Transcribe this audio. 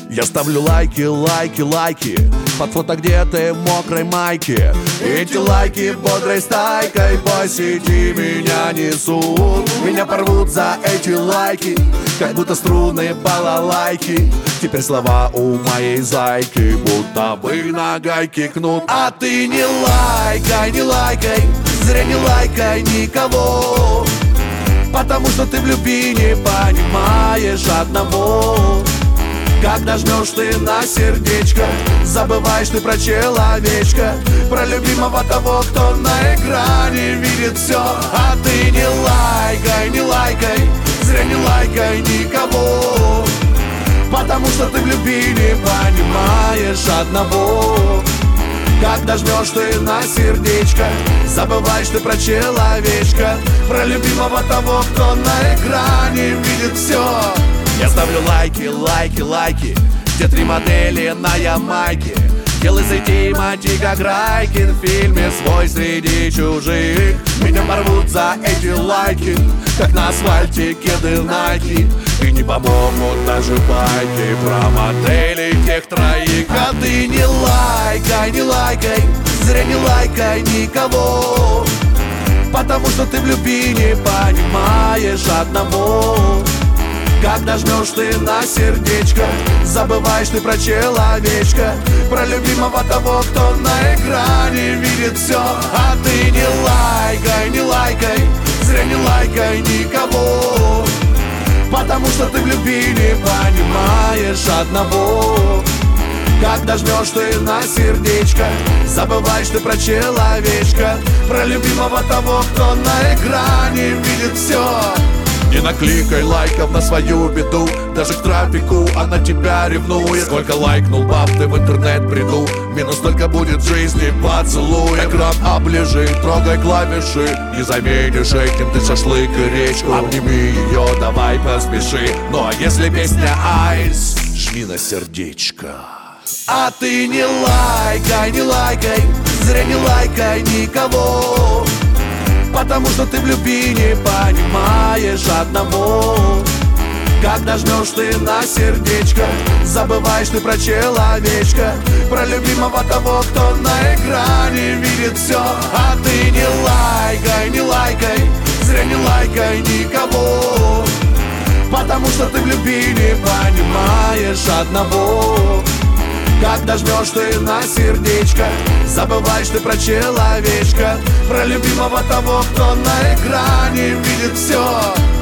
Я ставлю лайки, лайки, лайки под фото, где ты в мокрой майке. Эти лайки бодрой стайкой по сети меня несут. Меня порвут за эти лайки, как будто струны балалайки. Теперь слова у моей зайки будто бы на гайке кнут. А ты не лайкай, не лайкай, зря не лайкай никого, потому что ты в любви не понимаешь одного. Когда жмешь ты на сердечко, забываешь ты про человечка, про любимого того, кто на экране видит все. А ты не лайкай, не лайкай, зря не лайкай никого, потому что ты в любви не понимаешь одного. Когда жмешь ты на сердечко, забываешь ты про человечка, про любимого того, кто на экране видит все. Я ставлю лайки, лайки, лайки, где три модели на Ямайке. Делай зайти мати, как Райкин в фильме «Свой среди чужих». Меня порвут за эти лайки, как на асфальте кеды Найки. И не помогут даже байки про моделей тех троих. А ты не лайкай, не лайкай, зря не лайкай никого, потому что ты в любви не понимаешь одного. Когда жмешь ты на сердечко, забываешь ты про человечка, про любимого того, кто на экране видит все. А ты не лайкай, не лайкай, зря не лайкай никого, потому что ты в любви не понимаешь одного. Когда жмешь ты на сердечко, забываешь ты про человечка, про любимого того, кто на экране видит все. Не накликай лайков на свою беду, даже к трафику она тебя ревнует. Сколько лайкнул баб ты в интернет бреду, минус только будет в жизни поцелуй. Экран оближи, трогай клавиши, не заменишь этим ты шашлык и речку. Обними ее, давай поспеши, ну а если песня айс, жми на сердечко. А ты не лайкай, не лайкай, зря не лайкай никого, потому что ты в любви не понимаешь одного. Когда жмешь ты на сердечко, забываешь ты про человечка, про любимого того, кто на экране видит все. А ты не лайкай, не лайкай, зря не лайкай никого, потому что ты в любви не понимаешь одного. Когда жмешь ты на сердечко, забываешь ты про человечка, про любимого того, кто на экране видит все.